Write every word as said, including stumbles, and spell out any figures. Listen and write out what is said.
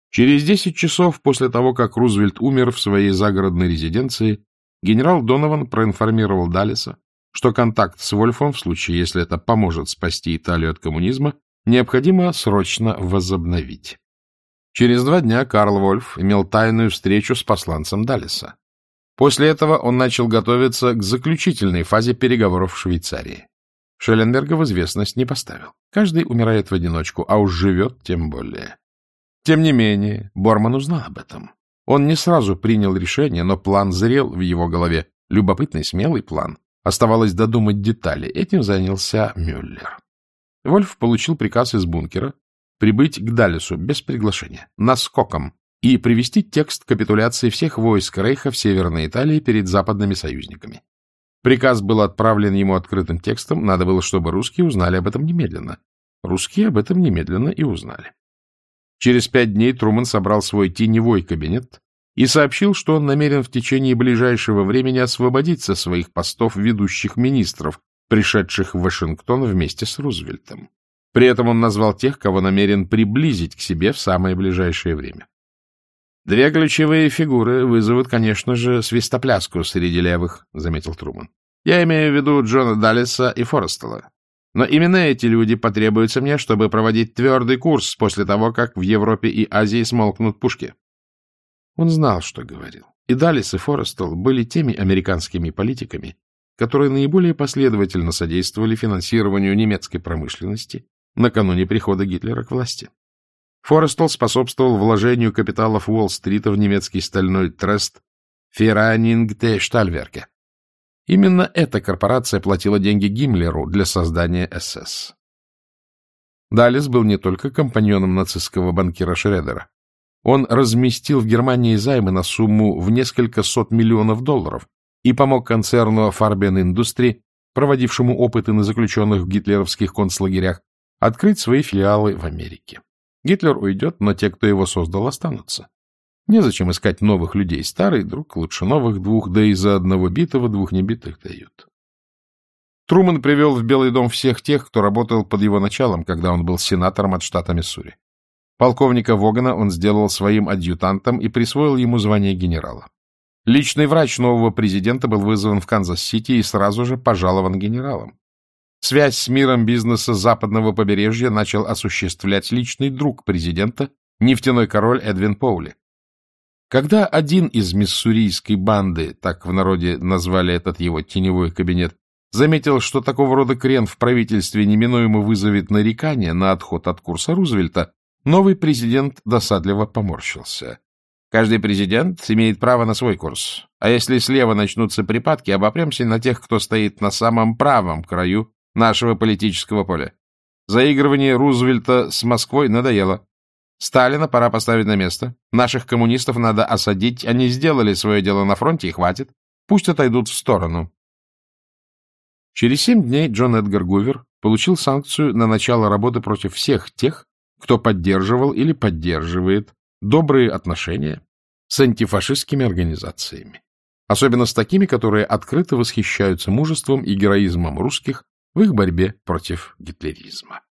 Через десять часов после того, как Рузвельт умер в своей загородной резиденции, генерал Донован проинформировал Даллеса, что контакт с Вольфом, в случае, если это поможет спасти Италию от коммунизма, необходимо срочно возобновить. Через два дня Карл Вольф имел тайную встречу с посланцем Даллеса. После этого он начал готовиться к заключительной фазе переговоров в Швейцарии. Шелленберга в известность не поставил. Каждый умирает в одиночку, а уж живет тем более. Тем не менее, Борман узнал об этом. Он не сразу принял решение, но план зрел в его голове. Любопытный, смелый план. Оставалось додумать детали. Этим занялся Мюллер. Вольф получил приказ из бункера прибыть к Даллесу без приглашения, наскоком, и привести текст капитуляции всех войск Рейха в Северной Италии перед западными союзниками. Приказ был отправлен ему открытым текстом, надо было, чтобы русские узнали об этом немедленно. Русские об этом немедленно и узнали. Через пять дней Трумэн собрал свой теневой кабинет и сообщил, что он намерен в течение ближайшего времени освободить со своих постов ведущих министров, пришедших в Вашингтон вместе с Рузвельтом. При этом он назвал тех, кого намерен приблизить к себе в самое ближайшее время. «Две ключевые фигуры вызовут, конечно же, свистопляску среди левых», — заметил Трумэн. «Я имею в виду Джона Даллеса и Форестелла. Но именно эти люди потребуются мне, чтобы проводить твердый курс после того, как в Европе и Азии смолкнут пушки». Он знал, что говорил. И Даллес, и Форестелл были теми американскими политиками, которые наиболее последовательно содействовали финансированию немецкой промышленности накануне прихода Гитлера к власти. Форестелл способствовал вложению капиталов Уолл-стрита в немецкий стальной трест Vereinigte Stahlwerke. Именно эта корпорация платила деньги Гиммлеру для создания эс эс. Даллес был не только компаньоном нацистского банкира Шредера. Он разместил в Германии займы на сумму в несколько сот миллионов долларов и помог концерну Farben Industrie, проводившему опыты на заключенных в гитлеровских концлагерях, открыть свои филиалы в Америке. Гитлер уйдет, но те, кто его создал, останутся. Незачем искать новых людей. Старый друг лучше новых двух, да и за одного битого двух небитых дают. Трумэн привел в Белый дом всех тех, кто работал под его началом, когда он был сенатором от штата Миссури. Полковника Вогана он сделал своим адъютантом и присвоил ему звание генерала. Личный врач нового президента был вызван в Канзас-Сити и сразу же пожалован генералом. Связь с миром бизнеса западного побережья начал осуществлять личный друг президента, нефтяной король Эдвин Поули. Когда один из миссурийской банды, так в народе назвали этот его теневой кабинет, заметил, что такого рода крен в правительстве неминуемо вызовет нарекания на отход от курса Рузвельта, новый президент досадливо поморщился. Каждый президент имеет право на свой курс, а если слева начнутся припадки, обопремся на тех, кто стоит на самом правом краю нашего политического поля. Заигрывание Рузвельта с Москвой надоело. Сталина пора поставить на место. Наших коммунистов надо осадить. Они сделали свое дело на фронте, и хватит. Пусть отойдут в сторону. Через семь дней Джон Эдгар Гувер получил санкцию на начало работы против всех тех, кто поддерживал или поддерживает добрые отношения с антифашистскими организациями. Особенно с такими, которые открыто восхищаются мужеством и героизмом русских в их борьбе против гитлеризма.